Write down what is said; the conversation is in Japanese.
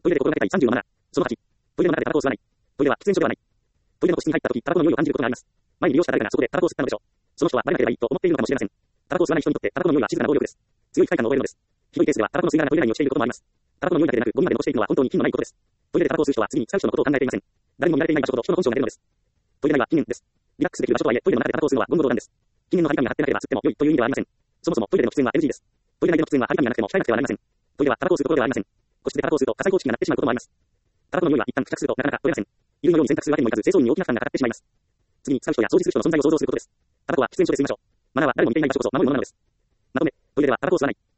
トイレで心がけたい30のマナー。その8。トイレの中でタバコを吸わない。トイレは喫煙所ではない。トイレの個室に入った時、タバコの匂いを感じることがあります。前に利用した誰かがそこでタバコを吸ったのでしょう。その人は誰がやればいいと思っているのかもしれません。タバコを吸わない人にとってタバコの匂いは静かな暴力です。強い不快感を覚えるのです。ひどいケースではタバコの吸い殻がトイレ内に落ちていることもあります。タバコの匂いだけでなくゴミまで落ちているのは本当に品のないことです。トイレでタバコを吸う人は次に使う人のことを考えていません。誰も見られていない場所ほど人の本性が出るのです。トイレ内は禁煙です。リラックスできる場所とはいえ、トイレの中でタバコを吸うのは言語道断です。禁煙の張り紙が貼ってなければ吸っても良いという意味ではありません。そもそもトイレでの喫煙は NG です。トイレ内での喫煙は張り紙がなくても控えなくてはなりません。トイレはタバコを吸うところではありません。個室でタバコを吸うと火災報知器が鳴ってしまうこともあります。タバコの匂いは一旦付着するとなかなか取れません。いるのように選択するわけにもいかず、清掃員に大きな負担がかかってしまいます。次に使う人や掃除する人の存在を想像することです。タバコは喫煙所で吸いましょう。マナーは誰も見ていない場所こそ守るものなのです。まとめ、トイレではタバコを吸わない。